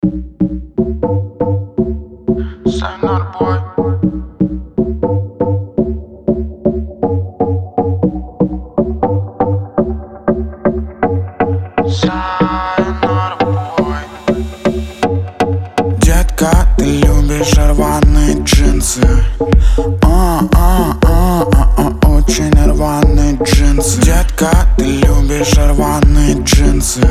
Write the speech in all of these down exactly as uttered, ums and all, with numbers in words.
Сайнар бой. Сайнар бой. Детка, ты любишь рваные джинсы. А-а-а-а-а, очень рваные джинсы. Детка, ты любишь рваные джинсы.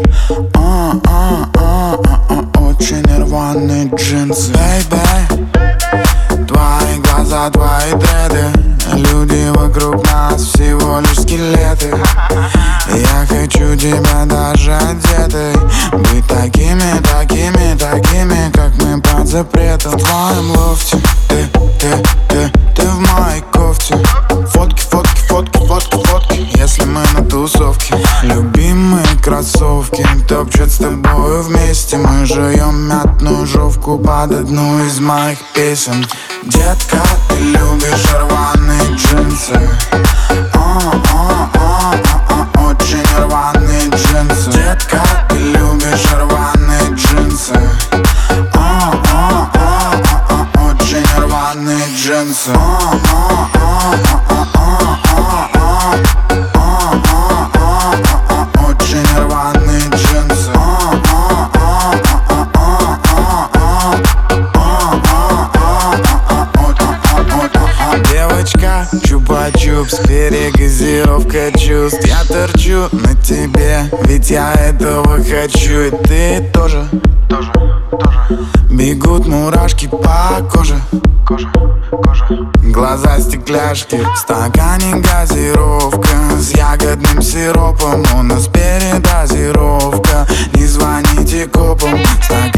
А-а-а-а-а, очень рваные джинсы. Бэйбэй, твои глаза, твои дреды. Люди вокруг нас всего лишь скелеты. Я хочу тебя даже одетой. Быть такими, такими, такими, как мы под запретом. В твоем лофте ты, ты, ты, ты в моей кофте. Фотки, фотки, фотки, фотки, фотки, если мы на тусовке. Любимые кроссовки топчут с тобою вместе. Мы жуем мятную жовку под одну из моих песен. Детка, ты любишь рваные джинсы. А-а-а-а-а, очень рваные джинсы. Детка, ты любишь рваные джинсы. А-а-а-а-а, очень рваные джинсы. А-а-а-а-а-а, очень рваные джинсы. Девочка, чупа-чупс, перегазировка чувств. Я торчу на тебе, ведь я этого хочу. И ты тоже, Тоже, тоже. бегут мурашки по коже. Кожа, кожа. Глаза стекляшки, в стакане газировка с ягодным сиропом. У нас передозировка, не звоните копам. В